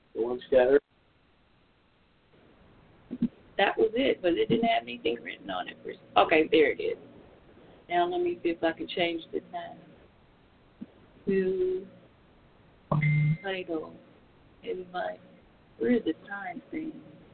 The one scattered. That was it, but it didn't have anything written on it. Okay, there it is. Now let me see if I can change the time to title. Where is the time thing?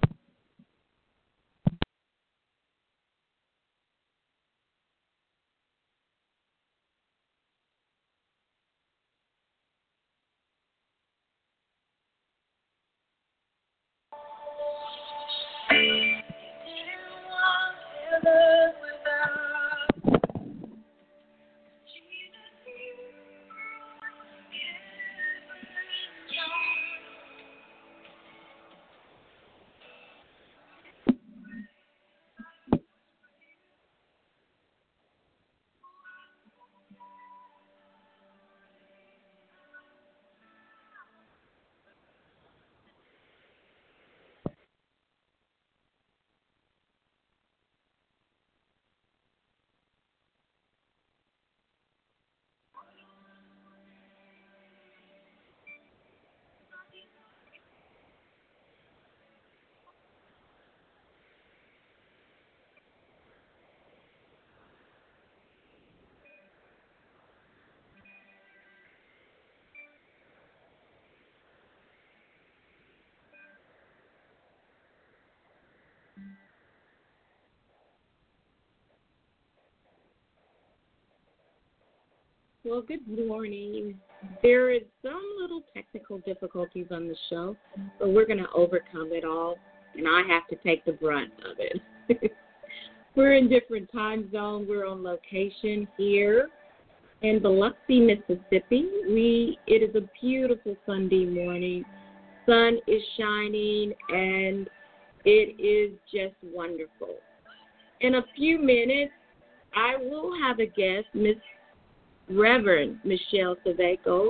Well, good morning. There is some little technical difficulties on the show, but we're going to overcome it all, and I have to take the brunt of it. We're in different time zones. We're on location here in Biloxi, Mississippi. It is a beautiful Sunday morning. Sun is shining, and it is just wonderful. In a few minutes, I will have a guest, Miss Reverend Michelle Saveco.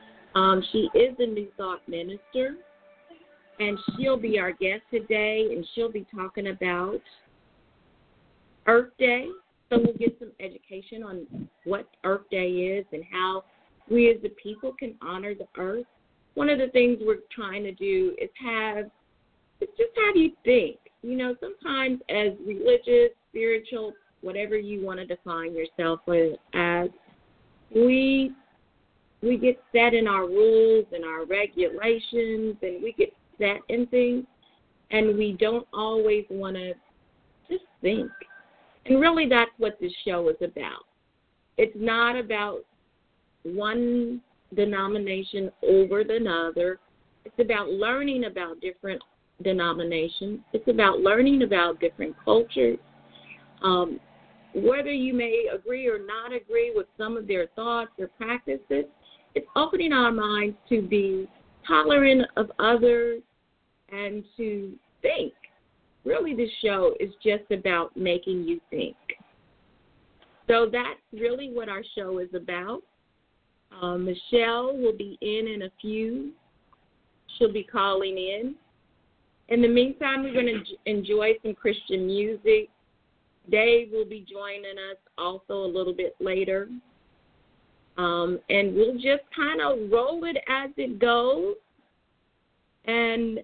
She is a New Thought minister, and she'll be our guest today, and she'll be talking about Earth Day. So we'll get some education on what Earth Day is and how we as the people can honor the earth. One of the things we're trying to do is just have you think. You know, sometimes as religious, spiritual, whatever you want to define yourself as, we get set in our rules and our regulations, and we get set in things, and we don't always want to just think. And really that's what this show is about. It's not about one denomination over another. It's about learning about different denominations. It's about learning about different cultures. Whether you may agree or not agree with some of their thoughts or practices, it's opening our minds to be tolerant of others and to think. Really, this show is just about making you think. So that's really what our show is about. Michelle will be in a few. She'll be calling in. In the meantime, we're going to enjoy some Christian music. Dave will be joining us also a little bit later. And we'll just kind of roll it as it goes. And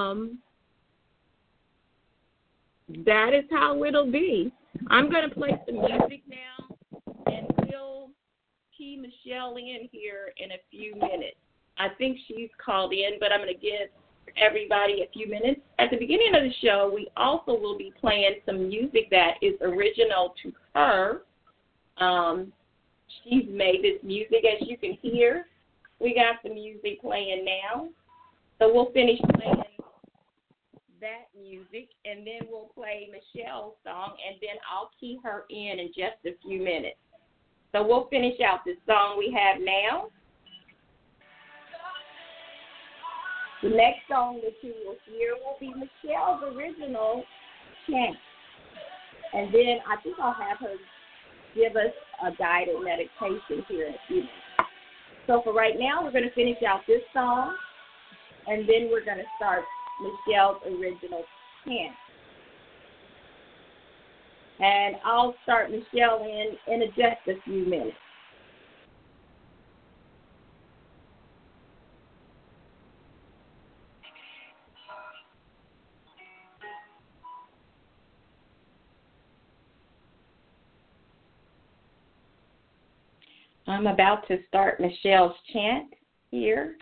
that is how it'll be. I'm going to play some music now, and we'll key Michelle in here in a few minutes. I think she's called in, but I'm going to give everybody a few minutes. At the beginning of the show, we also will be playing some music that is original to her. She's made this music, as you can hear. We got the music playing now. So we'll finish playing that music, and then we'll play Michelle's song, and then I'll key her in just a few minutes. So we'll finish out this song we have now. The next song that you will hear will be Michelle's original chant. And then I think I'll have her give us a guided meditation here in a few minutes. So for right now, we're going to finish out this song, and then we're going to start Michelle's original chant. And I'll start Michelle in just a few minutes. I'm about to start Michelle's chant here.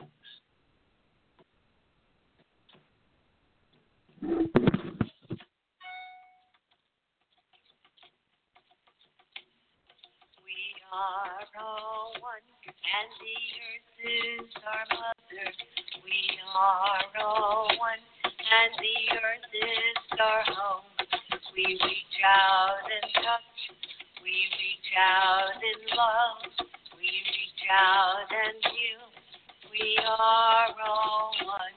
are all one, and the earth is our mother. We are all one, and the earth is our home. We reach out and touch. We reach out in love. We reach out and heal. We are all one.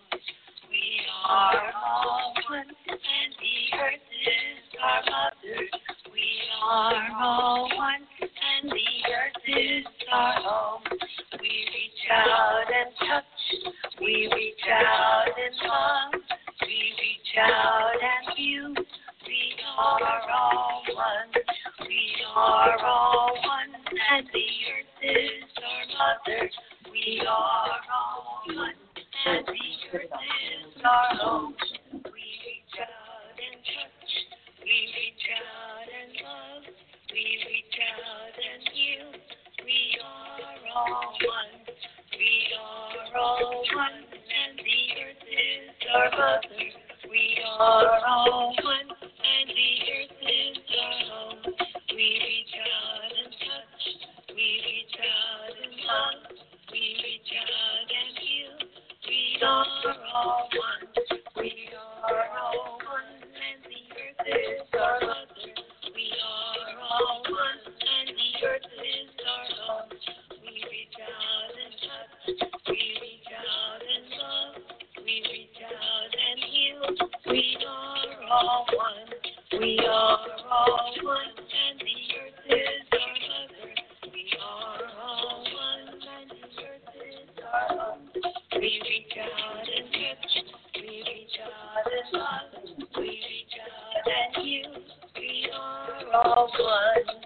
We are all one, and the earth is our mother. We are all one, and the earth is our home. We reach out and touch. We reach out and love. We reach out and heal. We are all one. We are all one, and the earth is our mother. We are all one, and the earth is our home. We reach out and touch. We reach out and love. We reach out and heal. We are all one. We are all one, and the earth is our mother. We are all one, and the earth is our home. We reach out and touch. We reach out and love. We reach out and heal. We are all one. We are all one, and the earth is our mother. We are all one, and the earth is our home. We reach out and touch. We reach out and love. We reach out and heal. We are all one. We are all one, and the earth is our mother. We are all one, and the earth is our home. We reach out and touch. We reach out and love. We reach out and heal. We are all one.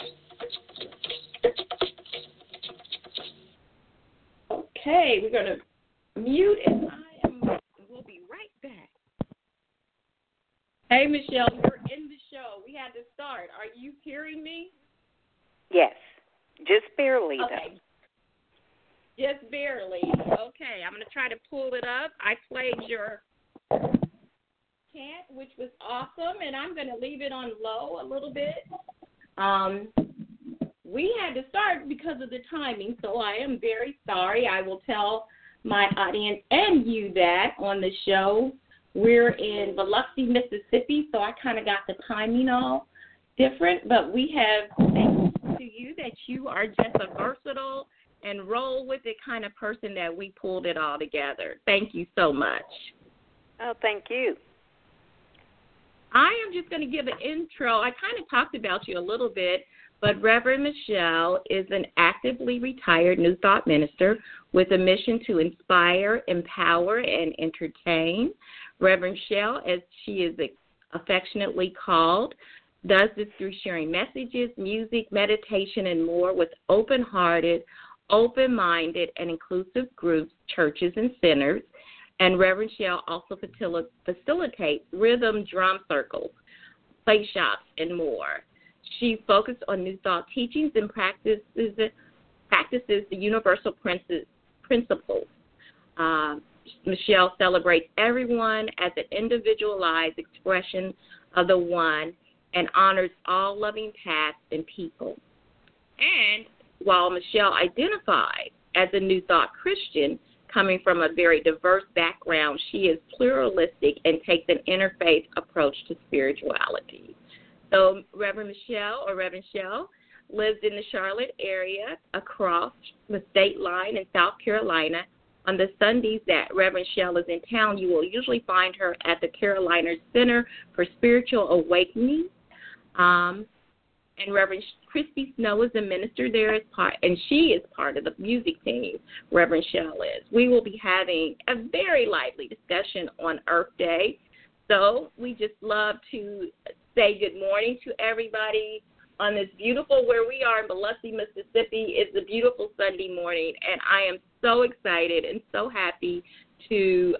Okay, we're going to mute and we'll be right back. Hey, Michelle, you're in the show. We had to start. Are you hearing me? Yes, just barely, okay. Though. Just barely. Okay, I'm going to try to pull it up. I played your chant, which was awesome, and I'm going to leave it on low a little bit. We had to start because of the timing, so I am very sorry. I will tell my audience and you that on the show. We're in Biloxi, Mississippi, so I kind of got the timing all different, but we have thanks to you that you are just a versatile and roll with it kind of person that we pulled it all together. Thank you so much. Oh, thank you. I am just going to give an intro. I kind of talked about you a little bit, but Reverend Michelle is an actively retired New Thought minister with a mission to inspire, empower, and entertain. Reverend Michelle, as she is affectionately called, does this through sharing messages, music, meditation, and more with open-hearted, open-minded, and inclusive groups, churches, and centers. And Reverend Michelle also facilitates rhythm drum circles, play shops, and more. She focused on New Thought teachings and practices the universal principles. Michelle celebrates everyone as an individualized expression of the one and honors all loving paths and people. And while Michelle identifies as a New Thought Christian, coming from a very diverse background, she is pluralistic and takes an interfaith approach to spirituality. So Reverend Michelle lives in the Charlotte area across the state line in South Carolina. On the Sundays that Reverend Michelle is in town, you will usually find her at the Carolina Center for Spiritual Awakening. And Reverend Christy Snow is a minister there, and she is part of the music team, Reverend Michelle is. We will be having a very lively discussion on Earth Day. So we just love to say good morning to everybody on this beautiful, where we are in Biloxi, Mississippi. It's a beautiful Sunday morning, and I am so excited and so happy to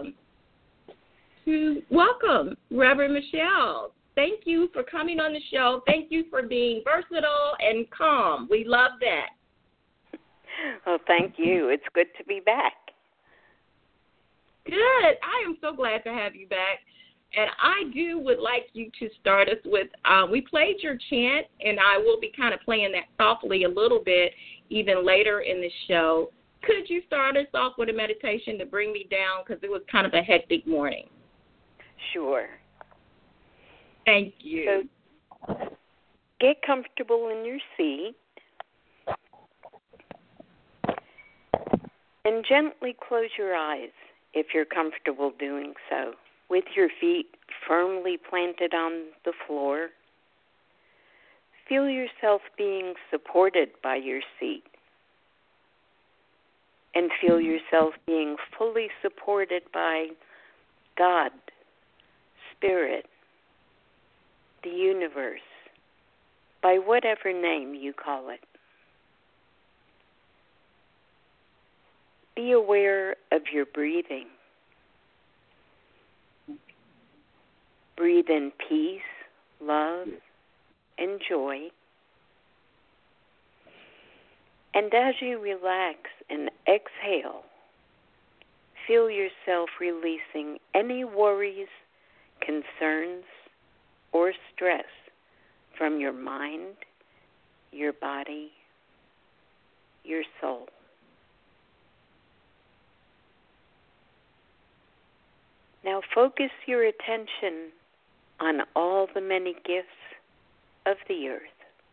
welcome Reverend Michelle. Thank you for coming on the show. Thank you for being versatile and calm. We love that. Well, thank you. It's good to be back. Good. I am so glad to have you back. And I would like you to start us with, we played your chant, and I will be kind of playing that softly a little bit even later in the show. Could you start us off with a meditation to bring me down, because it was kind of a hectic morning? Sure. Thank you. So get comfortable in your seat and gently close your eyes if you're comfortable doing so, with your feet firmly planted on the floor. Feel yourself being supported by your seat, and feel yourself being fully supported by God, Spirit, the universe, by whatever name you call it. Be aware of your breathing. Breathe in peace, love, and joy. And as you relax and exhale, feel yourself releasing any worries, concerns, or stress from your mind, your body, your soul. Now focus your attention on all the many gifts of the earth.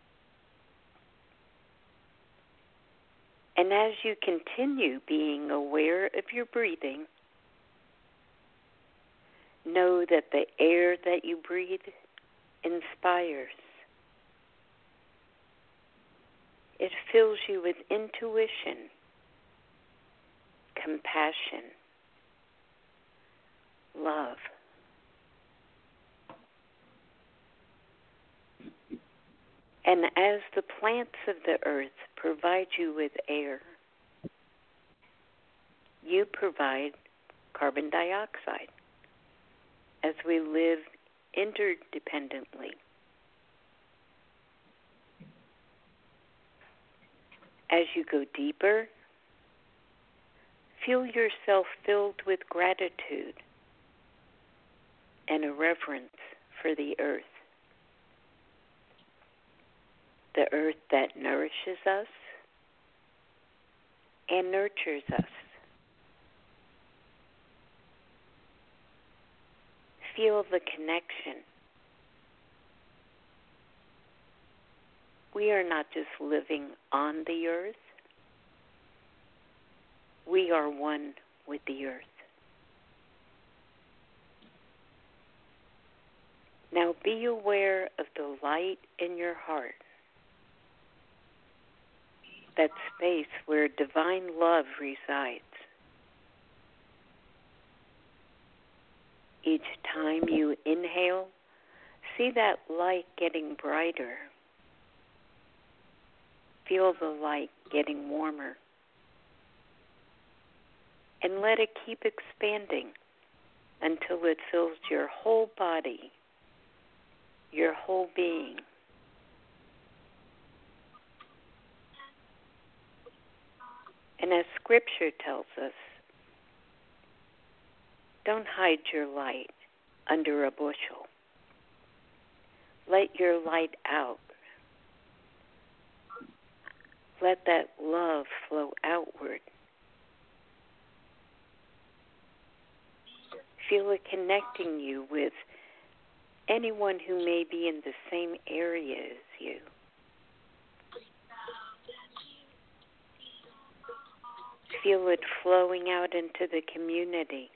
And as you continue being aware of your breathing, know that the air that you breathe inspires. It fills you with intuition, compassion, love. And as the plants of the earth provide you with air, you provide carbon dioxide as we live interdependently. As you go deeper, feel yourself filled with gratitude and a reverence for the earth that nourishes us and nurtures us. Feel the connection. We are not just living on the earth, we are one with the earth. Now be aware of the light in your heart, that space where divine love resides. Each time you inhale, see that light getting brighter. Feel the light getting warmer. And let it keep expanding until it fills your whole body, your whole being. And as Scripture tells us, don't hide your light under a bushel. Let your light out. Let that love flow outward. Feel it connecting you with anyone who may be in the same area as you. Feel it flowing out into the community,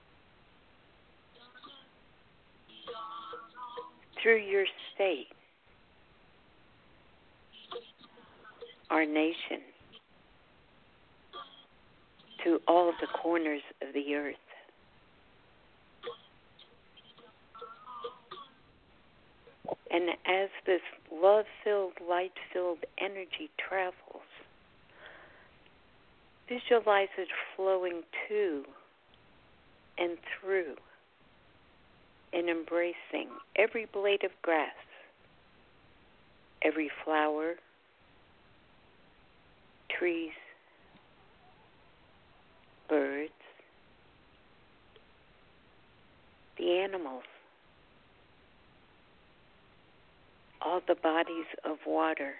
through your state, our nation, to all the corners of the earth. And as this love-filled, light-filled energy travels, visualize it flowing to and through and embracing every blade of grass, every flower, trees, birds, the animals, all the bodies of water,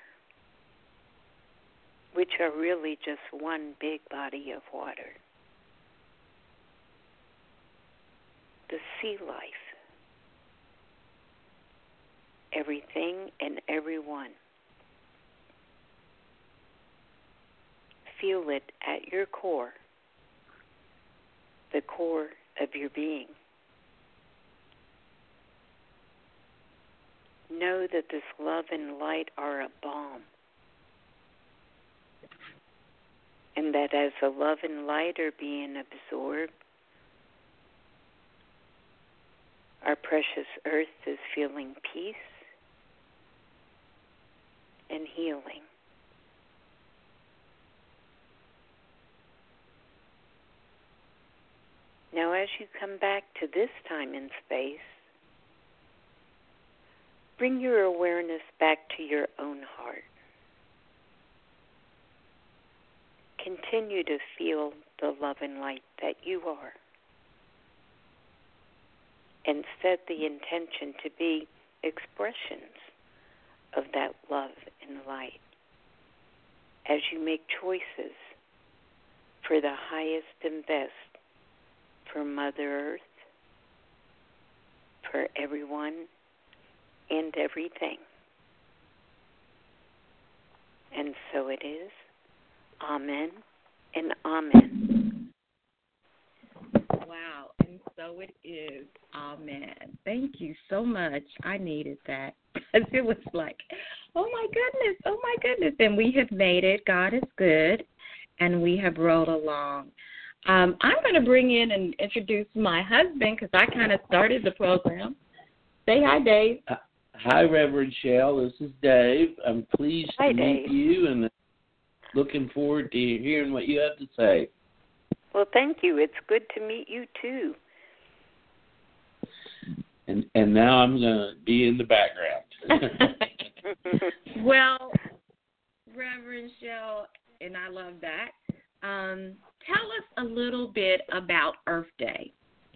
which are really just one big body of water. The sea life, everything and everyone. Feel it at your core, the core of your being. Know that this love and light are a balm, and that as the love and light are being absorbed, our precious earth is feeling peace and healing. Now, as you come back to this time and space, bring your awareness back to your own heart. Continue to feel the love and light that you are, and set the intention to be expressions of that love and light as you make choices for the highest and best for Mother Earth, for everyone and everything. And so it is. Amen and amen. Wow, and so it is. Amen. Thank you so much. I needed that. Because it was like, oh my goodness. And we have made it. God is good. And we have rolled along. I'm going to bring in and introduce my husband because I kind of started the program. Say hi, Dave. Hi, Reverend Shell. This is Dave. I'm pleased to meet you and looking forward to hearing what you have to say. Well, thank you. It's good to meet you, too. And now I'm going to be in the background. Well, Reverend Shell, and I love that. Tell us a little bit about Earth Day.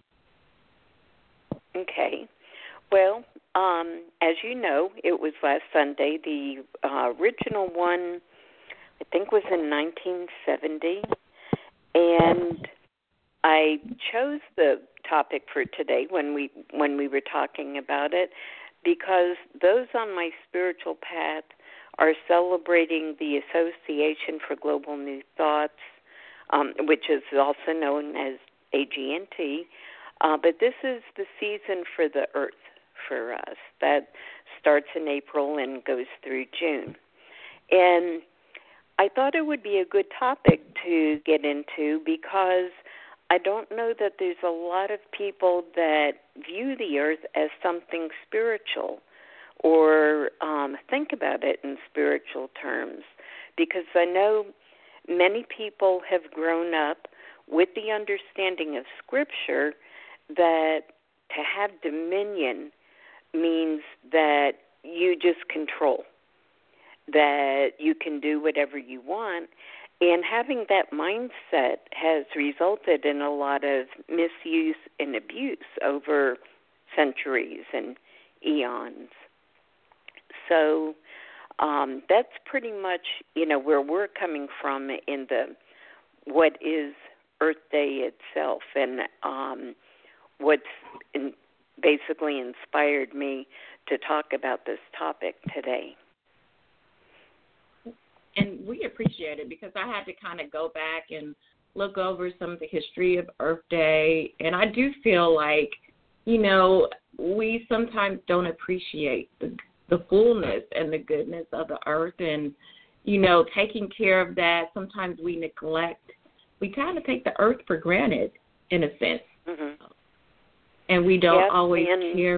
Okay. Well, as you know, it was last Sunday. The original one, I think, was in 1970. And I chose the topic for today when we were talking about it because those on my spiritual path are celebrating the Association for Global New Thoughts, which is also known as AGNT. But this is the season for the Earth for us. That starts in April and goes through June. And I thought it would be a good topic to get into because I don't know that there's a lot of people that view the Earth as something spiritual or think about it in spiritual terms, because I know many people have grown up with the understanding of Scripture that to have dominion means that you just control, that you can do whatever you want. And having that mindset has resulted in a lot of misuse and abuse over centuries and eons. So that's pretty much, where we're coming from in the what is Earth Day itself, and what's basically inspired me to talk about this topic today. And we appreciate it because I had to kind of go back and look over some of the history of Earth Day. And I do feel like, we sometimes don't appreciate the fullness and the goodness of the earth. And, taking care of that, sometimes we kind of take the earth for granted in a sense. Mm-hmm. And we don't always care.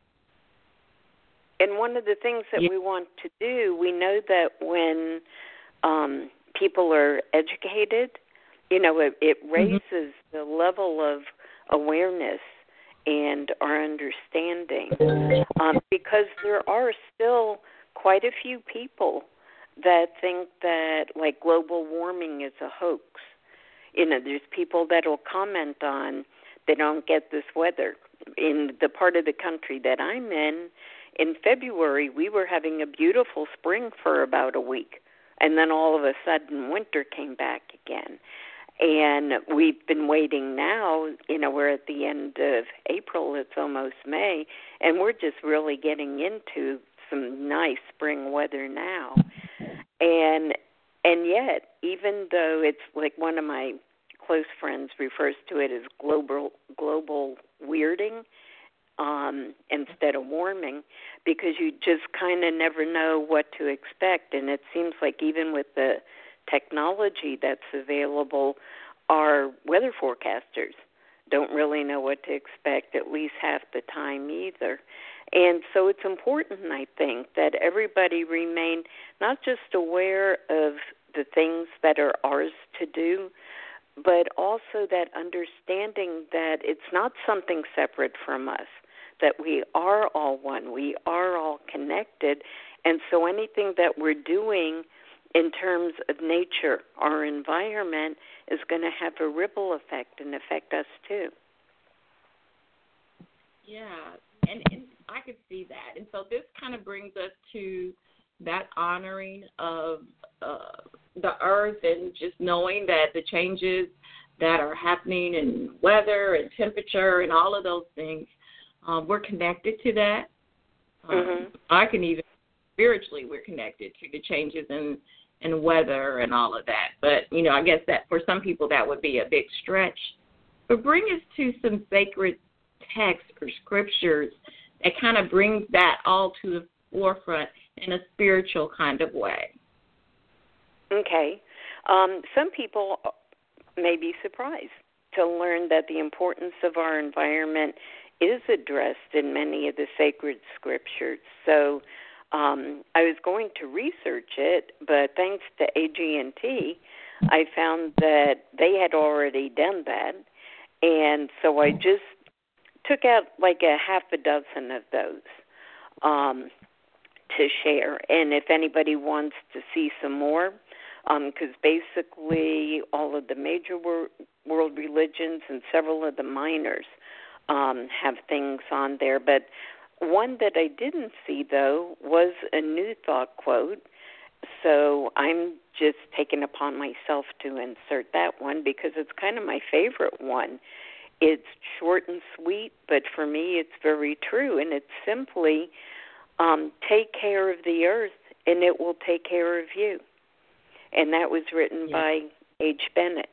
And one of the things that we want to do, we know that when people are educated, it raises the level of awareness and our understanding, because there are still quite a few people that think that, global warming is a hoax. there's people that will comment on they don't get this weather. In the part of the country that I'm in February, we were having a beautiful spring for about a week. And then all of a sudden, winter came back again. And we've been waiting now, we're at the end of April, it's almost May, and we're just really getting into some nice spring weather now. And yet, even though it's like one of my close friends refers to it as global weirding instead of warming, because you just kind of never know what to expect. And it seems like even with the technology that's available, our weather forecasters don't really know what to expect at least half the time either. And so it's important, I think, that everybody remain not just aware of the things that are ours to do, but also that understanding that it's not something separate from us, that we are all one, we are all connected, and so anything that we're doing in terms of nature, our environment, is going to have a ripple effect and affect us too. Yeah, and I could see that. And so this kind of brings us to that honoring of the earth and just knowing that the changes that are happening in weather and temperature and all of those things, we're connected to that. I can even spiritually we're connected to the changes in weather and all of that. But, I guess that for some people that would be a big stretch. But bring us to some sacred texts or scriptures that kind of brings that all to the forefront in a spiritual kind of way. Okay. Some people may be surprised to learn that the importance of our environment is addressed in many of the sacred scriptures. So I was going to research it, but thanks to AG&T, I found that they had already done that. And so I just took out like a half a dozen of those to share. And if anybody wants to see some more, because basically all of the major world religions and several of the minors have things on there. But one that I didn't see, though, was a New Thought quote. So I'm just taking upon myself to insert that one because it's kind of my favorite one. It's short and sweet, but for me it's very true. And it's simply, take care of the earth and it will take care of you. And that was written by H. Bennett.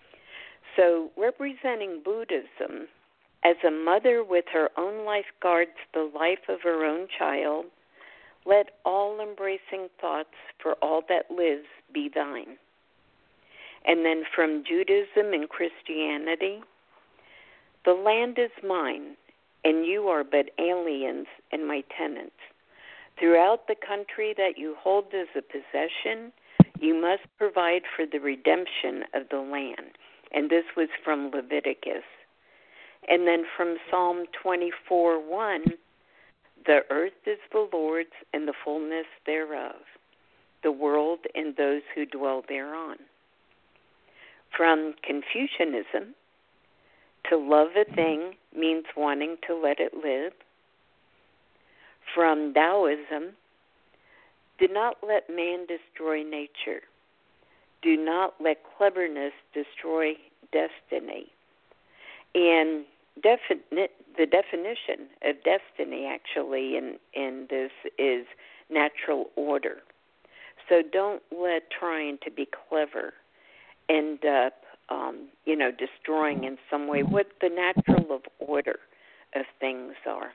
So representing Buddhism, as a mother with her own life guards the life of her own child, let all embracing thoughts for all that lives be thine. And then from Judaism and Christianity, the land is mine, and you are but aliens and my tenants. Throughout the country that you hold as a possession, you must provide for the redemption of the land. And this was from Leviticus. And then from Psalm 24:1, the earth is the Lord's and the fullness thereof, the world and those who dwell thereon. From Confucianism, to love a thing means wanting to let it live. From Taoism, do not let man destroy nature. Do not let cleverness destroy destiny. And the definition of destiny actually in this is natural order. So don't let trying to be clever end up, destroying in some way what the natural of order of things are.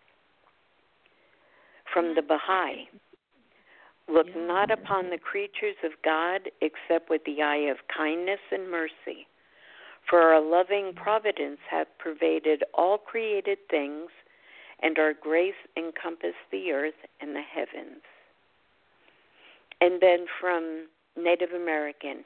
From the Baha'i, look not upon the creatures of God except with the eye of kindness and mercy. For our loving providence hath pervaded all created things, and our grace encompassed the earth and the heavens. And then from Native American,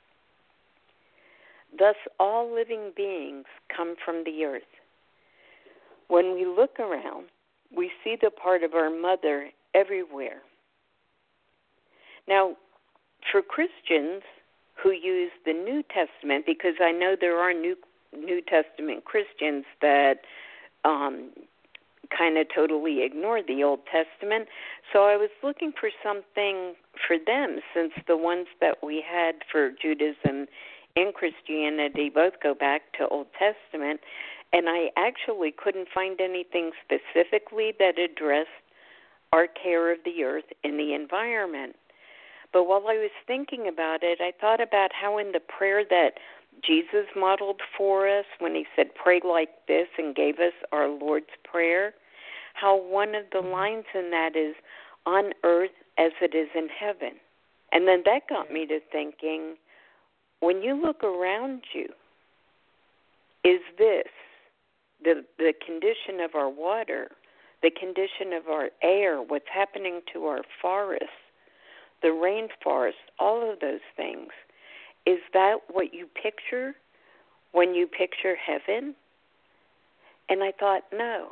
thus all living beings come from the earth. When we look around, we see the part of our mother everywhere. Now, for Christians who use the New Testament, because I know there are New Testament Christians that kind of totally ignore the Old Testament. So I was looking for something for them, since the ones that we had for Judaism and Christianity both go back to Old Testament, and I actually couldn't find anything specifically that addressed our care of the earth and the environment. But while I was thinking about it, I thought about how in the prayer that Jesus modeled for us when he said, pray like this, and gave us our Lord's Prayer, how one of the lines in that is, on earth as it is in heaven. And then that got me to thinking, when you look around you, is this the condition of our water, the condition of our air, what's happening to our forests, the rainforest, all of those things, is that what you picture when you picture heaven? And I thought, no.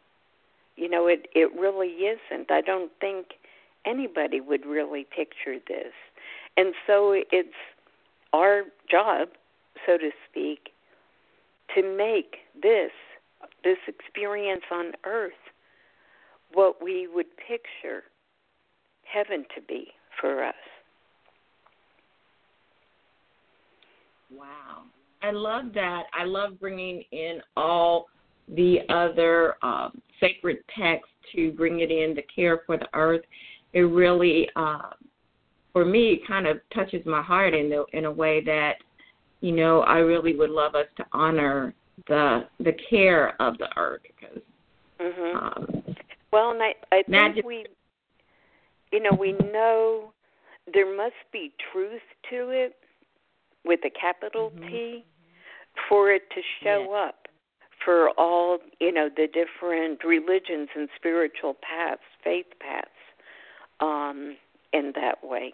It really isn't. I don't think anybody would really picture this. And so it's our job, so to speak, to make this experience on earth what we would picture heaven to be for us. Wow. I love that. I love bringing in all the other sacred texts to bring it in, the care for the earth. It really, for me, it kind of touches my heart in a way that, I really would love us to honor the care of the earth. Because, well, and I think we know there must be truth to it with a capital T for it to show up for all, the different religions and spiritual paths, faith paths, in that way.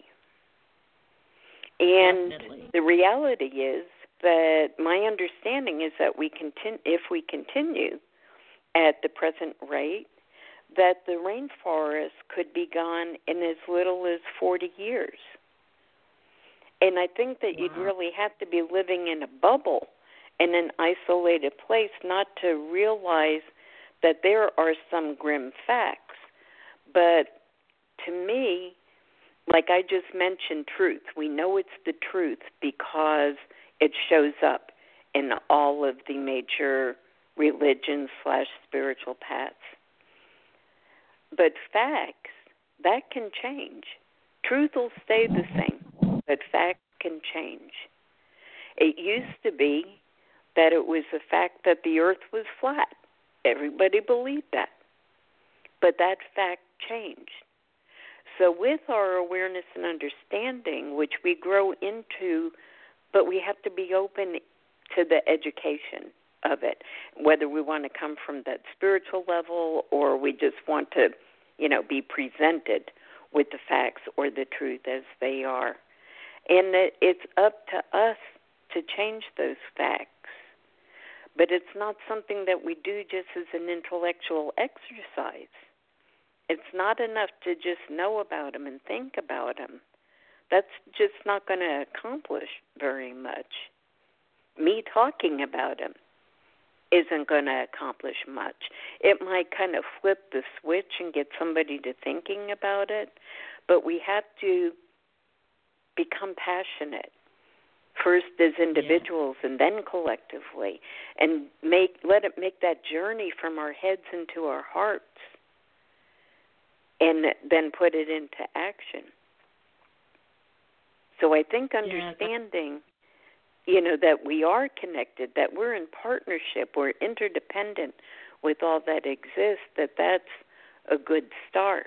And the reality is that my understanding is that if we continue at the present rate, that the rainforest could be gone in as little as 40 years. And I think that you'd really have to be living in a bubble, in an isolated place, not to realize that there are some grim facts. But to me, like I just mentioned, truth. We know it's the truth because it shows up in all of the major religions/spiritual paths. But facts, that can change. Truth will stay the same, but facts can change. It used to be that it was the fact that the earth was flat. Everybody believed that. But that fact changed. So with our awareness and understanding, which we grow into, but we have to be open to the education of it, whether we want to come from that spiritual level or we just want to, be presented with the facts or the truth as they are. And it's up to us to change those facts. But it's not something that we do just as an intellectual exercise. It's not enough to just know about them and think about them. That's just not going to accomplish very much. Me talking about them isn't going to accomplish much. It might kind of flip the switch and get somebody to thinking about it, but we have to become passionate, first as individuals and then collectively, and let it make that journey from our heads into our hearts, and then put it into action. So I think understanding, that we are connected, that we're in partnership, we're interdependent with all that exists, that's a good start.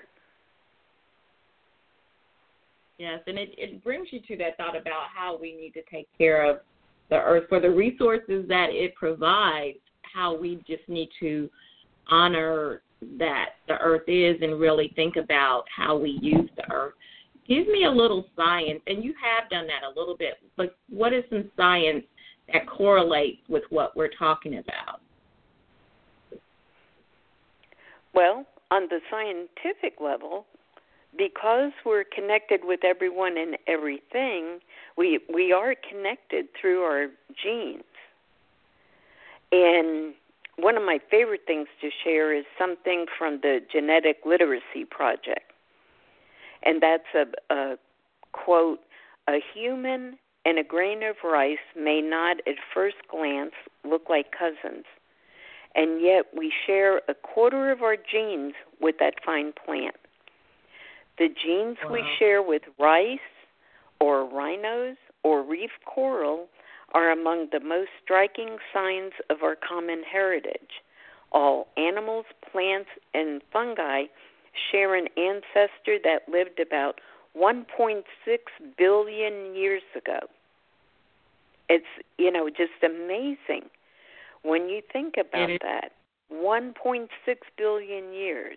Yes, and it brings you to that thought about how we need to take care of the earth for the resources that it provides, how we just need to honor that the earth is and really think about how we use the earth. Give me a little science, and you have done that a little bit, but what is some science that correlates with what we're talking about? Well, on the scientific level, because we're connected with everyone and everything, We are connected through our genes. And one of my favorite things to share is something from the Genetic Literacy Project. And that's a quote, "A human and a grain of rice may not at first glance look like cousins, and yet we share a quarter of our genes with that fine plant. The genes we share with rice or rhinos or reef coral are among the most striking signs of our common heritage. All animals, plants, and fungi share an ancestor that lived about 1.6 billion years ago." It's, just amazing when you think about that. 1.6 billion years.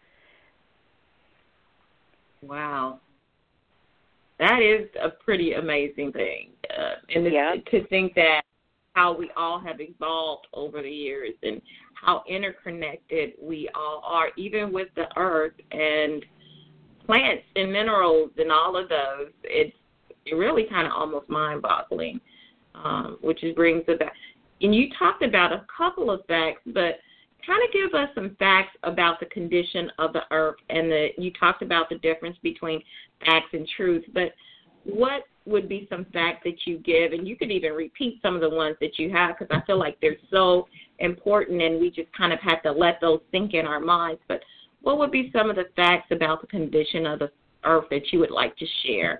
Wow. That is a pretty amazing thing. And to think that how we all have evolved over the years and how interconnected we all are, even with the earth and plants and minerals and all of those, it's really kind of almost mind-boggling, which brings it back. And you talked about a couple of facts, but kind of give us some facts about the condition of the earth. And you talked about the difference between facts and truth, but what would be some facts that you give? And you could even repeat some of the ones that you have, because I feel like they're so important and we just kind of have to let those sink in our minds. But what would be some of the facts about the condition of the earth that you would like to share?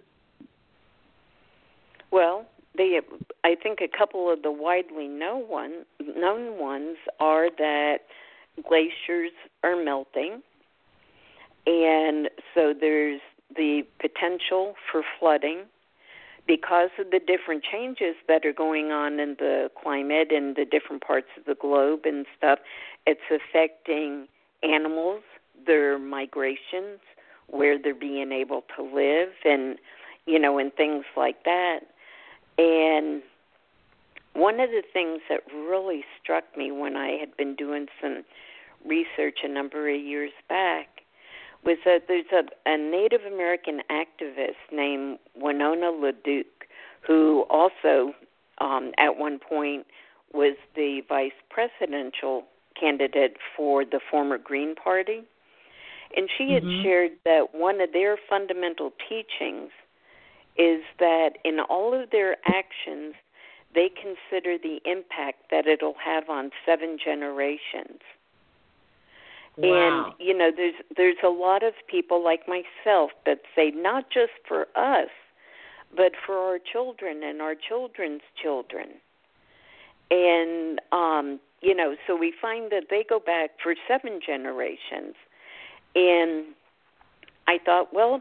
Well, I think a couple of the widely known ones are that glaciers are melting, and so there's the potential for flooding because of the different changes that are going on in the climate in the different parts of the globe and stuff. It's affecting animals, their migrations, where they're being able to live, and and things like that. And one of the things that really struck me when I had been doing some research a number of years back was that there's a Native American activist named Winona LaDuke, who also at one point was the vice presidential candidate for the former Green Party. And she had shared that one of their fundamental teachings is that in all of their actions, they consider the impact that it'll have on 7 generations. Wow. And, there's a lot of people like myself that say not just for us, but for our children and our children's children. And, so we find that they go back for 7 generations. And I thought, well,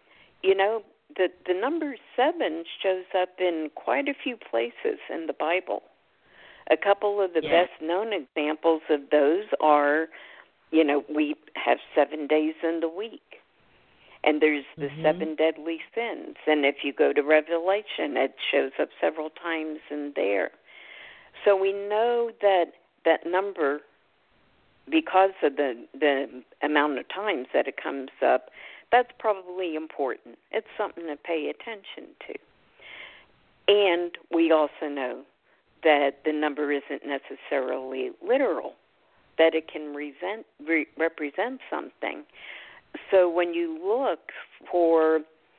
the number 7 shows up in quite a few places in the Bible. A couple of the best-known examples of those are, we have 7 days in the week, and there's the 7 deadly sins. And if you go to Revelation, it shows up several times in there. So we know that number, because of the amount of times that it comes up, that's probably important. It's something to pay attention to. And we also know that the number isn't necessarily literal, that it can represent something. So when you look for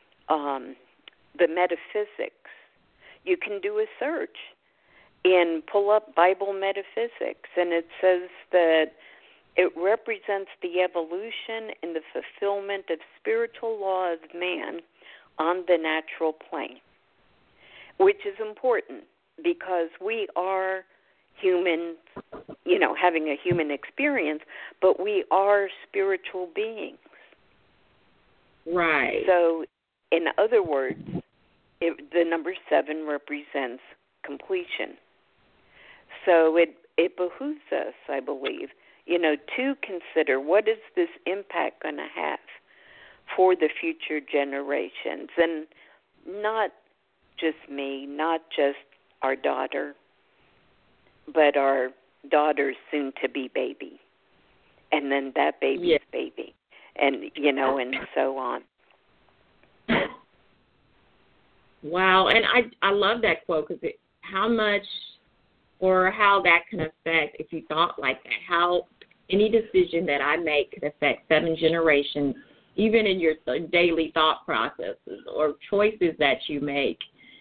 the metaphysics, you can do a search and pull up Bible metaphysics, and it says that it represents the evolution and the fulfillment of spiritual law of man on the natural plane, which is important because we are humans, having a human experience, but we are spiritual beings. Right. So, in other words, the number 7 represents completion. So it behooves us, I believe, to consider what is this impact going to have for the future generations, and not just me, not just our daughter, but our daughter's soon-to-be baby, and then that baby's baby, and, and so on. Wow, and I love that quote because how much or how that can affect, if you thought like that, how any decision that I make could affect 7 generations, even in your daily thought processes or choices that you make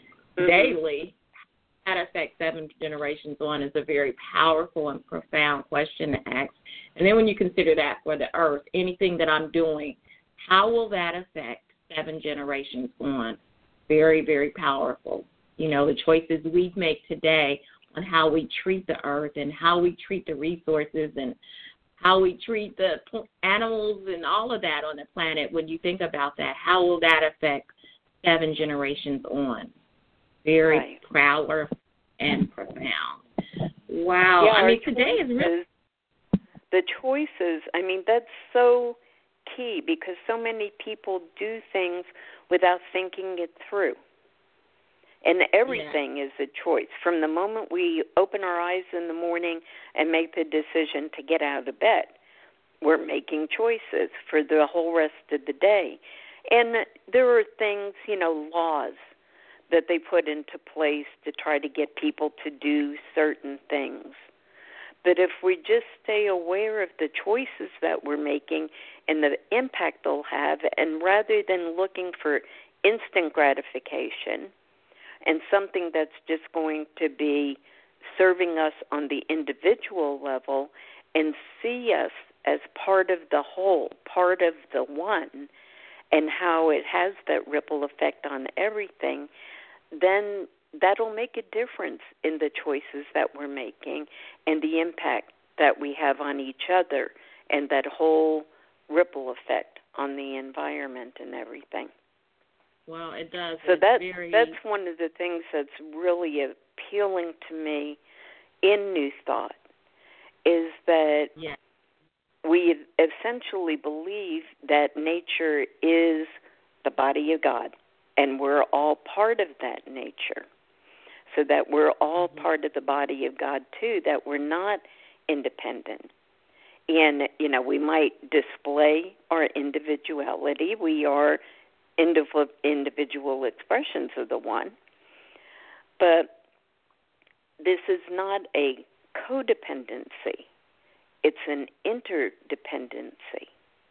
daily. That affects 7 generations on is a very powerful and profound question to ask. And then when you consider that for the earth, anything that I'm doing, how will that affect 7 generations on? Very, very powerful. You know, the choices we make today on how we treat the earth and how we treat the resources and how we treat the animals and all of that on the planet, when you think about that, how will that affect 7 generations on? Very proud and profound. Wow. Yeah, I mean, today is really... The choices, I mean, that's so key because so many people do things without thinking it through. And everything is a choice. From the moment we open our eyes in the morning and make the decision to get out of bed, we're making choices for the whole rest of the day. And there are things, you know, laws that they put into place to try to get people to do certain things. But if we just stay aware of the choices that we're making and the impact they'll have, and rather than looking for instant gratification and something that's just going to be serving us on the individual level and see us as part of the whole, part of the one, and how it has that ripple effect on everything, then that'll make a difference in the choices that we're making and the impact that we have on each other and that whole ripple effect on the environment and everything. Well, it does. So that's one of the things that's really appealing to me in New Thought is that we essentially believe that nature is the body of God, and we're all part of that nature. So that we're all part of the body of God, too, that we're not independent. And, you know, we might display our individuality. We are individual expressions of the one. But this is not a codependency. It's an interdependency.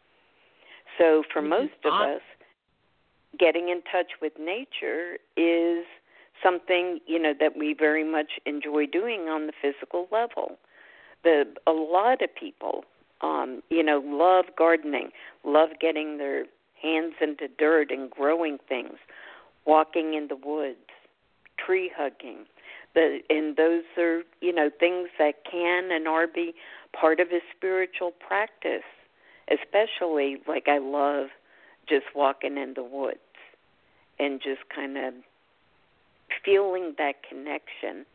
So for most of us, getting in touch with nature is something, you know, that we very much enjoy doing on the physical level. A lot of people, you know, love gardening, love getting their hands into dirt and growing things, walking in the woods, tree hugging. And those are, you know, things that can and are be part of a spiritual practice, especially like I love just walking in the woods and just kind of feeling that connection,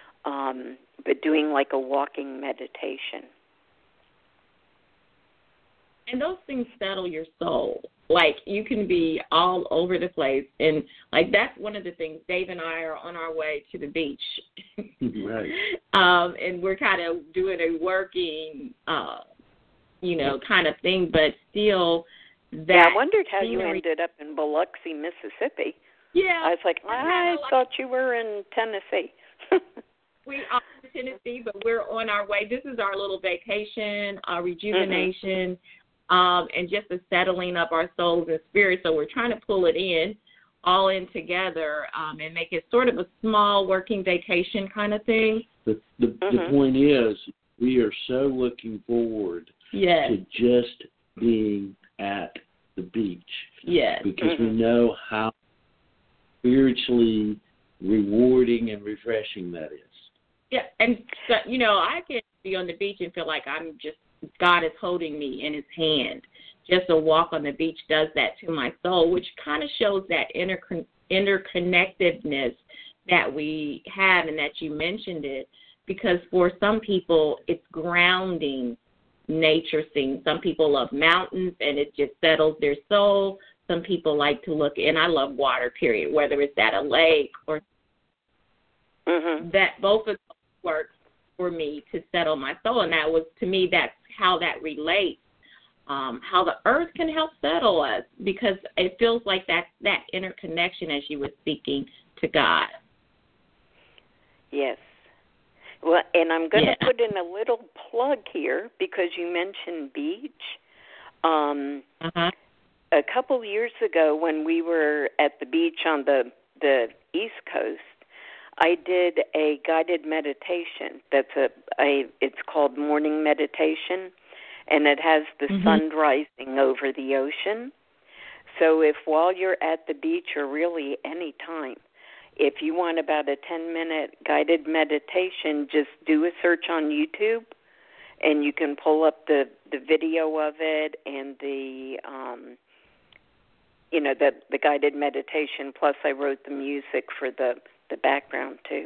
but doing like a walking meditation. And those things settle your soul. Like, you can be all over the place. And, like, that's one of the things. Dave and I are on our way to the beach. Right. And we're kind of doing a working, you know, kind of thing. But still, that... Yeah, I wondered how you ended up in Biloxi, Mississippi. Yeah. I was like, I thought you were in Tennessee. We are in Tennessee, but we're on our way. This is our little vacation, our rejuvenation, and just the settling of our souls and spirits. So we're trying to pull it in, all in together, and make it sort of a small working vacation kind of thing. The point is, we are so looking forward to just being at the beach. Yes. Because we know how spiritually rewarding and refreshing that is. Yeah, and, you know, I can be on the beach and feel like I'm just, God is holding me in his hand. Just a walk on the beach does that to my soul, which kind of shows that interconnectedness that we have and that you mentioned it, because for some people it's grounding nature scenes. Some people love mountains and it just settles their soul. Some people like to look, and I love water, period, whether it's at a lake or that both of those work for me to settle my soul. And that was, to me, that's how that relates how the earth can help settle us, because it feels like that interconnection as you were speaking to God. Yes. Well, and I'm going to put in a little plug here because you mentioned beach. A couple years ago when we were at the beach on the East Coast, I did a guided meditation. It's called morning meditation, and it has the sun rising over the ocean. So if while you're at the beach or really any time, if you want about a 10-minute guided meditation, just do a search on YouTube, and you can pull up the video of it and the guided meditation. Plus, I wrote the music for the background too.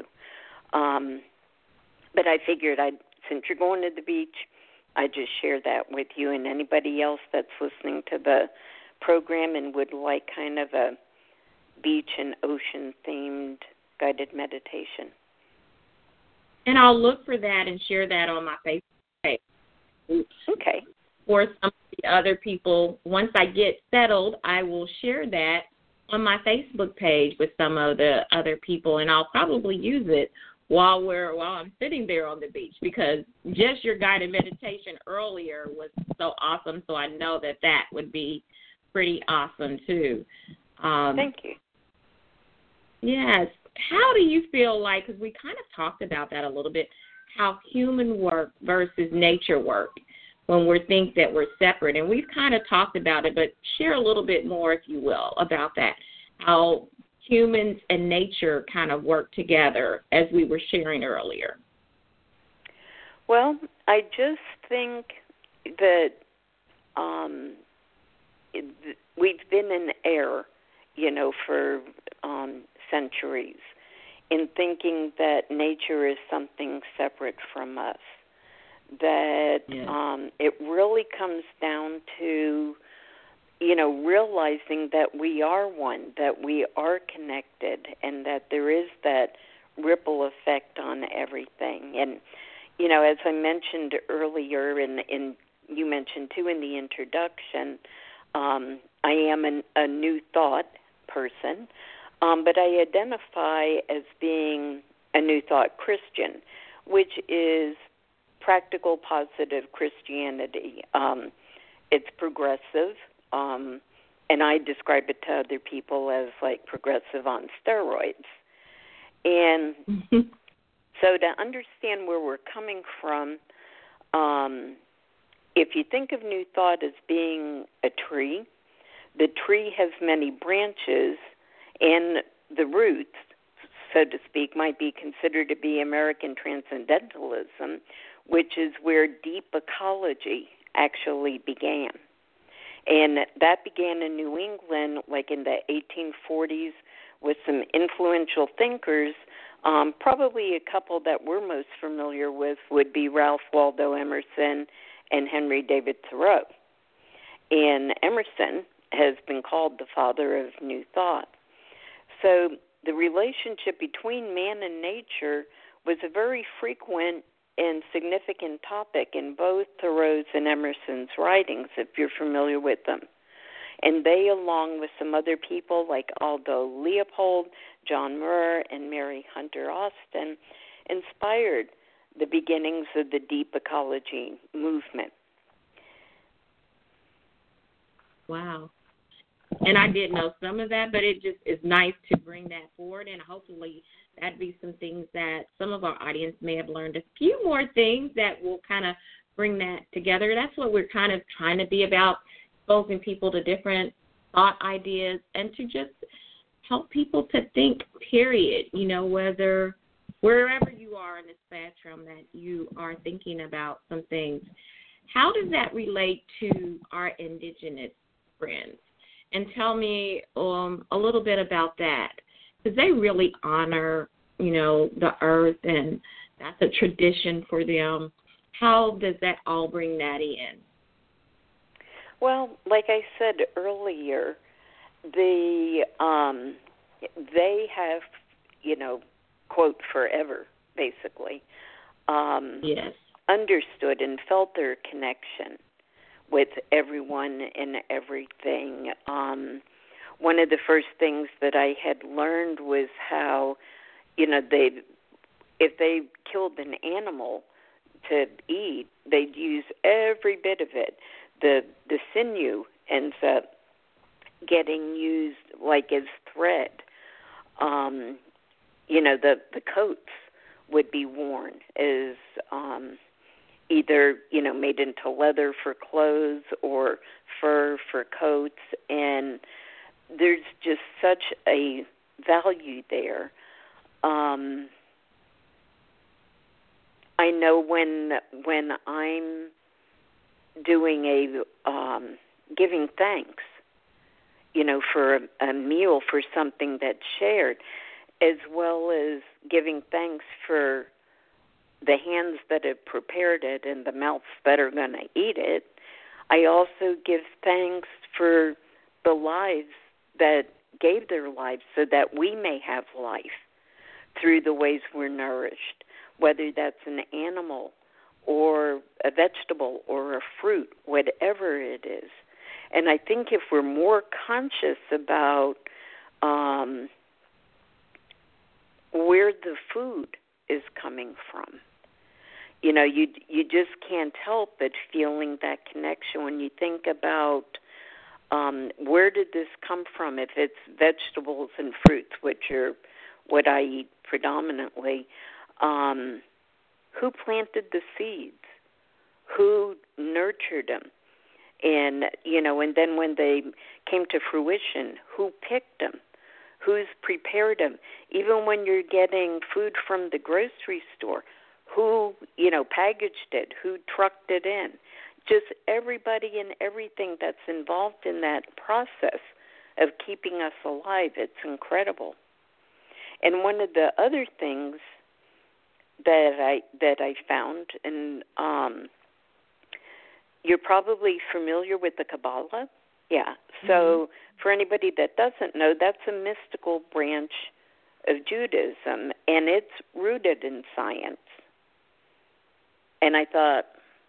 But I figured since you're going to the beach, I'd just share that with you and anybody else that's listening to the program and would like kind of a beach and ocean themed guided meditation. And I'll look for that and share that on my Facebook page. Okay. For some of the other people, once I get settled, I will share that on my Facebook page with some of the other people, and I'll probably use it while I'm sitting there on the beach, because just your guided meditation earlier was so awesome. So I know that would be pretty awesome too. Thank you. Yes. How do you feel like, because we kind of talked about that a little bit, how human work versus nature work when we think that we're separate? And we've kind of talked about it, but share a little bit more, if you will, about that, how humans and nature kind of work together, as we were sharing earlier. Well, I just think that we've been in error, for centuries in thinking that nature is something separate from us, that it really comes down to, realizing that we are one, that we are connected, and that there is that ripple effect on everything. And, as I mentioned earlier, and you mentioned too in the introduction, I am a New Thought person, but I identify as being a New Thought Christian, which is practical, positive Christianity. It's progressive, and I describe it to other people as like progressive on steroids. And so to understand where we're coming from, if you think of New Thought as being a tree, the tree has many branches, and the roots, so to speak, might be considered to be American Transcendentalism, which is where deep ecology actually began. And that began in New England, like in the 1840s, with some influential thinkers. Probably a couple that we're most familiar with would be Ralph Waldo Emerson and Henry David Thoreau. And Emerson has been called the father of New Thought. So the relationship between man and nature was a very frequent and significant topic in both Thoreau's and Emerson's writings, if you're familiar with them. And they, along with some other people like Aldo Leopold, John Muir, and Mary Hunter Austin, inspired the beginnings of the deep ecology movement. Wow. And I did know some of that, but it just is nice to bring that forward, and hopefully that'd be some things that some of our audience may have learned. A few more things that will kind of bring that together. That's what we're kind of trying to be about, exposing people to different thought ideas and to just help people to think, period, whether wherever you are in the spectrum that you are thinking about some things. How does that relate to our indigenous friends? And tell me a little bit about that, because they really honor, the earth, and that's a tradition for them. How does that all bring that in? Well, like I said earlier, they have, quote, forever, basically, yes, understood and felt their connection with everyone and everything. One of the first things that I had learned was how, if they killed an animal to eat, they'd use every bit of it. The sinew ends up getting used like as thread. The coats would be worn as either, made into leather for clothes or fur for coats, and there's just such a value there. I know when I'm doing a giving thanks, for a meal, for something that's shared, as well as giving thanks for the hands that have prepared it and the mouths that are going to eat it, I also give thanks for the lives that gave their lives so that we may have life through the ways we're nourished, whether that's an animal or a vegetable or a fruit, whatever it is. And I think if we're more conscious about where the food is coming from, you just can't help but feeling that connection when you think about where did this come from. If it's vegetables and fruits, which are what I eat predominantly, who planted the seeds? Who nurtured them? And, and then when they came to fruition, who picked them? Who's prepared them? Even when you're getting food from the grocery store, who, packaged it? Who trucked it in? Just everybody and everything that's involved in that process of keeping us alive. It's incredible. And one of the other things that I found, and you're probably familiar with the Kabbalah. Yeah. So for anybody that doesn't know, that's a mystical branch of Judaism, and it's rooted in science. And I thought,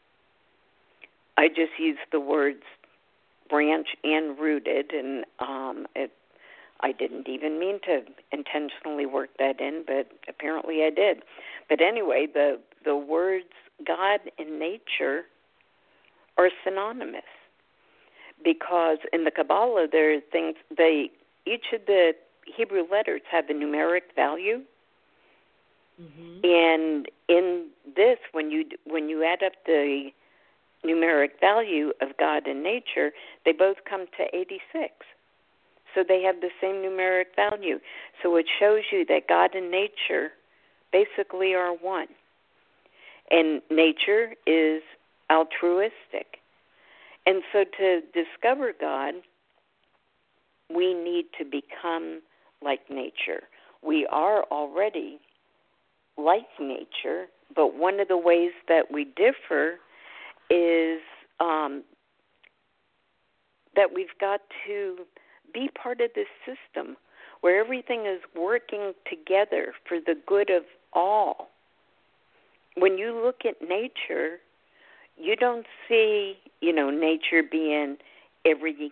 I just used the words branch and rooted, and I didn't even mean to intentionally work that in, but apparently I did. But anyway, the words God and nature are synonymous, because in the Kabbalah there are things, each of the Hebrew letters have a numeric value. And in this, when you add up the numeric value of God and nature, they both come to 86. So they have the same numeric value. So it shows you that God and nature basically are one. And nature is altruistic. And so to discover God, we need to become like nature. We are already like nature, but one of the ways that we differ is that we've got to be part of this system where everything is working together for the good of all. When you look at nature, you don't see, nature being every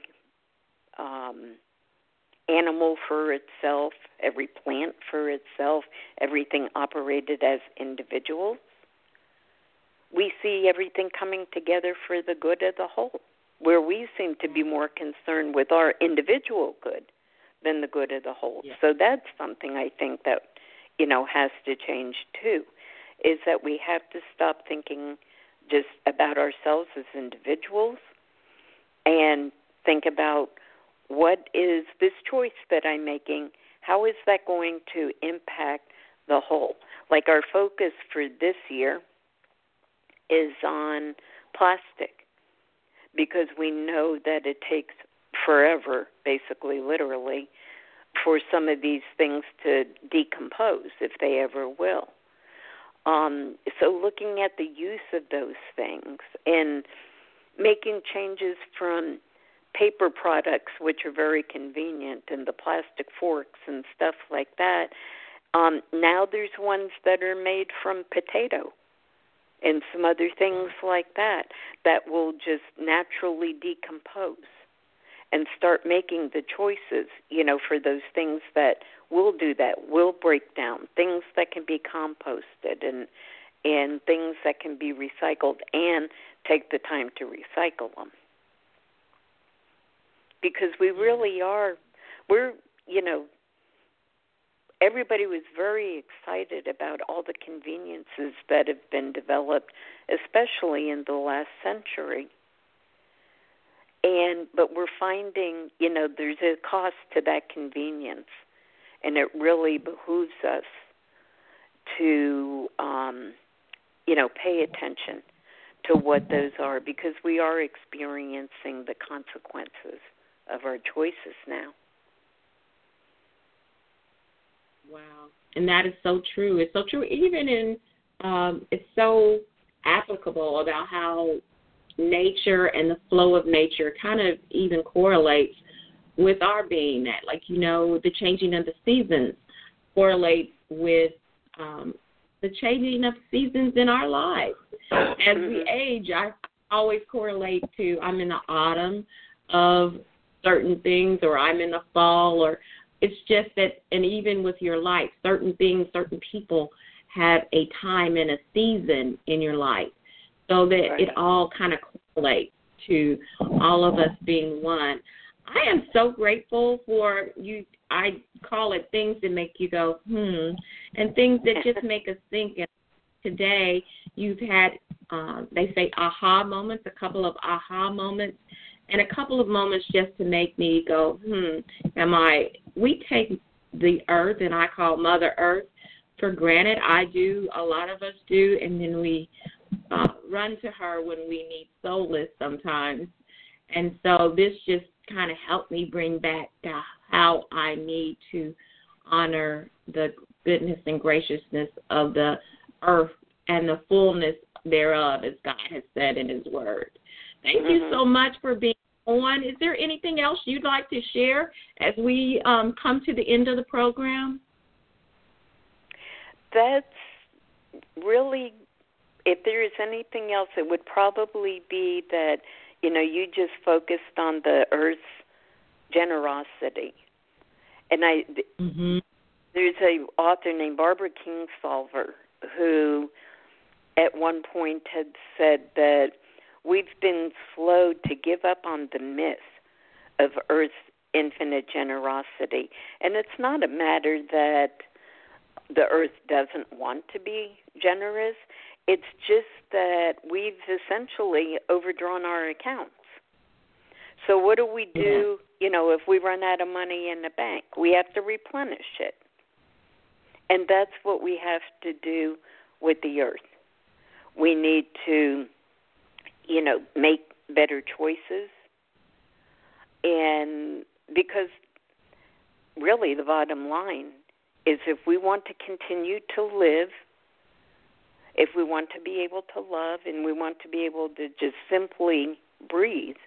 animal for itself, every plant for itself, everything operated as individuals. We see everything coming together for the good of the whole, where we seem to be more concerned with our individual good than the good of the whole. Yeah. So that's something I think that, has to change too, is that we have to stop thinking just about ourselves as individuals and think about, what is this choice that I'm making? How is that going to impact the whole? Like our focus for this year is on plastic, because we know that it takes forever, basically literally, for some of these things to decompose, if they ever will. So looking at the use of those things and making changes from paper products, which are very convenient, and the plastic forks and stuff like that. Now there's ones that are made from potato and some other things like that will just naturally decompose and start making the choices, for those things that will do that, will break down, things that can be composted and things that can be recycled, and take the time to recycle them. Because we really are, everybody was very excited about all the conveniences that have been developed, especially in the last century. But we're finding, there's a cost to that convenience, and it really behooves us to, pay attention to what those are, because we are experiencing the consequences of our choices now. Wow. And that is so true. It's so true. Even in, it's so applicable about how nature and the flow of nature kind of even correlates with our being that. Like, the changing of the seasons correlates with the changing of seasons in our lives. As we age, I always correlate to I'm in the autumn of certain things, or I'm in the fall, or it's just that, and even with your life, certain things, certain people have a time and a season in your life, so that it all kind of correlates to all of us being one. I am so grateful for you. I call it things that make you go, and things that just make us think. And today you've had, they say aha moments, a couple of aha moments, and a couple of moments just to make me go, we take the earth, and I call Mother Earth, for granted. I do, a lot of us do, and then we run to her when we need solace sometimes. And so this just kind of helped me bring back to how I need to honor the goodness and graciousness of the earth and the fullness thereof, as God has said in his word. Thank you so much for being on. Is there anything else you'd like to share as we come to the end of the program? That's really, if there is anything else, it would probably be that, you just focused on the earth's generosity. And there's an author named Barbara Kingsolver who at one point had said that we've been slow to give up on the myth of Earth's infinite generosity. And it's not a matter that the Earth doesn't want to be generous. It's just that we've essentially overdrawn our accounts. So what do we do, if we run out of money in the bank? We have to replenish it. And that's what we have to do with the Earth. We need to make better choices. And because really the bottom line is, if we want to continue to live, if we want to be able to love, and we want to be able to just simply breathe,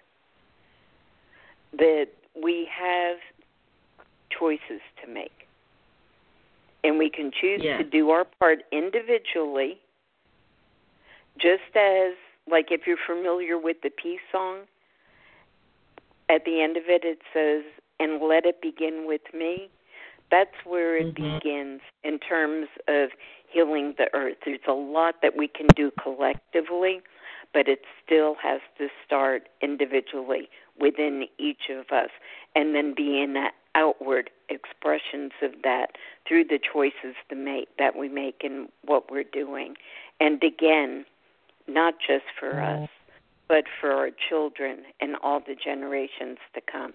that we have choices to make. And we can choose to do our part individually, just as, like, if you're familiar with the peace song, at the end of it, it says, and let it begin with me. That's where it begins in terms of healing the earth. There's a lot that we can do collectively, but it still has to start individually within each of us, and then be in that outward expressions of that through the choices that we make in what we're doing. And again, not just for us, but for our children and all the generations to come.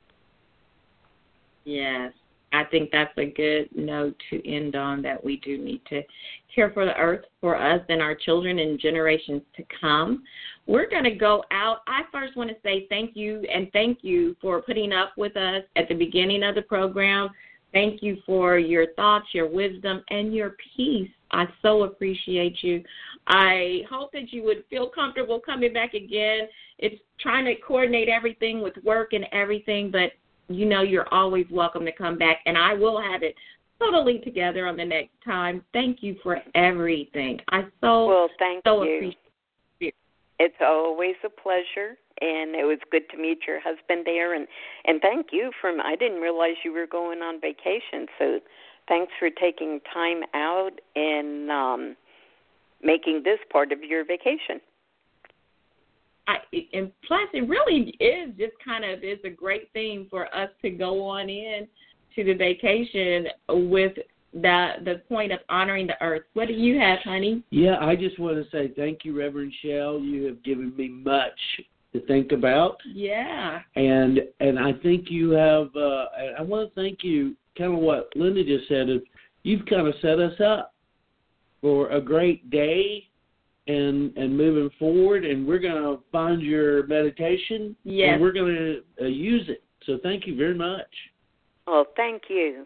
Yes, I think that's a good note to end on, that we do need to care for the earth, for us and our children and generations to come. We're going to go out. I first want to say thank you, and thank you for putting up with us at the beginning of the program. Thank you for your thoughts, your wisdom, and your peace. I so appreciate you. I hope that you would feel comfortable coming back again. It's trying to coordinate everything with work and everything, but you're always welcome to come back, and I will have it totally together on the next time. Thank you for everything. Thank you. Appreciate it. It's always a pleasure, and it was good to meet your husband there. And thank you I didn't realize you were going on vacation, so thanks for taking time out and making this part of your vacation. And plus, it really is just is a great thing for us to go on in to the vacation with the point of honoring the earth. What do you have, honey? Yeah, I just want to say thank you, Reverend Shell. You have given me much to think about. Yeah. And I think you have, I want to thank you, kind of what Linda just said, is you've kind of set us up for a great day and moving forward, and we're going to find your meditation, yes, and we're going to use it. So thank you very much. Oh, thank you.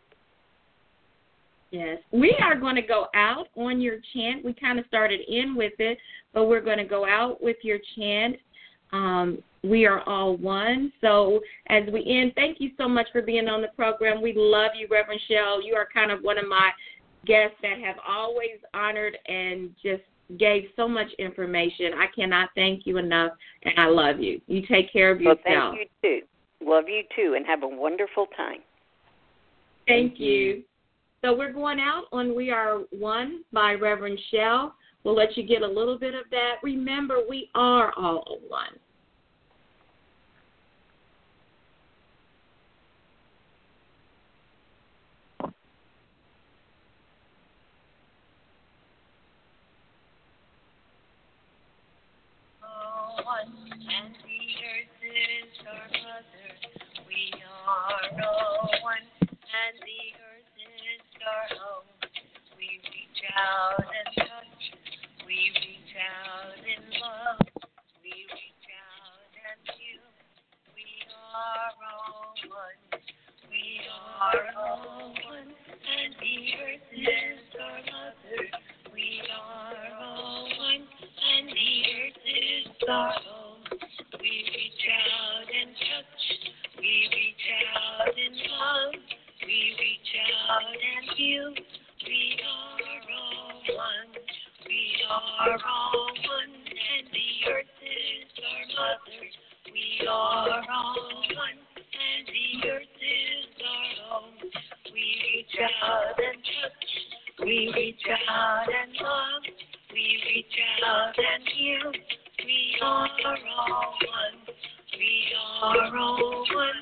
Yes. We are going to go out on your chant. We kind of started in with it, but we're going to go out with your chant. We are all one. So as we end, thank you so much for being on the program. We love you, Reverend Shell. You are kind of one of my guests that have always honored and just gave so much information. I cannot thank you enough, and I love you. You take care of yourself. Well, thank you, too. Love you, too, and have a wonderful time. Thank you. So we're going out on We Are One by Reverend Shell. We'll let you get a little bit of that. Remember, we are all one. And the earth is our mother. We are all one. And the earth is our home. We reach out and touch. We reach out in love. We reach out and feel. We are all one. We are all one. And the earth is our mother. We are all one. And the earth is our home. We reach out and touch. We reach out in love. We reach out and feel. We are all one. We are all one. And the earth is our mother. We are all one. And the earth is our home. We reach out and touch. We reach out and love. We reach out and heal. We are all one. We are all one.